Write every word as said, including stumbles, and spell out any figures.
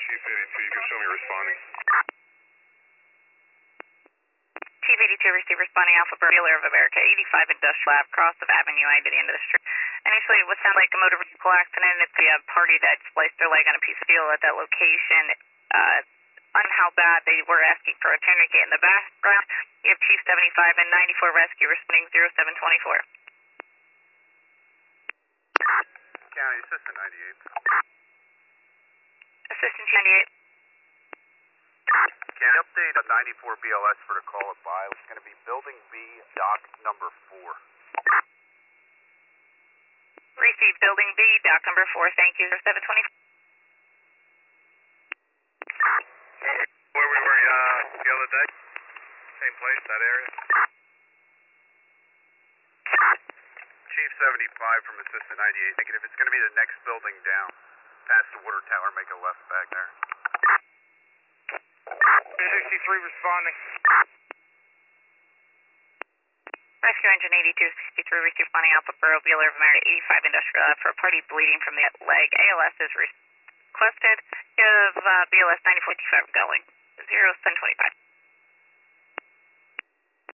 Chief eighty-two, you can show me responding. Chief eighty-two, receive responding Alpha Dealer of America, eighty-five Industrial Lab, cross of Avenue I to the end of the street. Initially, it would sound like a motor vehicle accident. It's the uh, party that spliced their leg on a piece of steel at that location. Uh, on how bad they were asking for a tourniquet in the background. You have Chief seventy-five and ninety-four rescue responding zero seven twenty-four. County Assistant ninety-eight. Assistant ninety-eight. Can you update a ninety-four B L S for the call at by? It's going to be Building B, dock number four. Receive Building B, dock number four. Thank you. seven twenty-four. Where we were uh, the other day? Same place, that area? Chief seventy-five from Assistant ninety-eight. Thinking if it's going to be the next building down, past the water tower, make a left back there. sixty-three responding. Rescue Engine eighty-two sixty-three, receive responding Alpha Borough, Bueller of America, eighty-five Industrial Lab for a party bleeding from the leg. A L S is requested. You have uh, B L S ninety-four fifty-five going. zero seven twenty-five.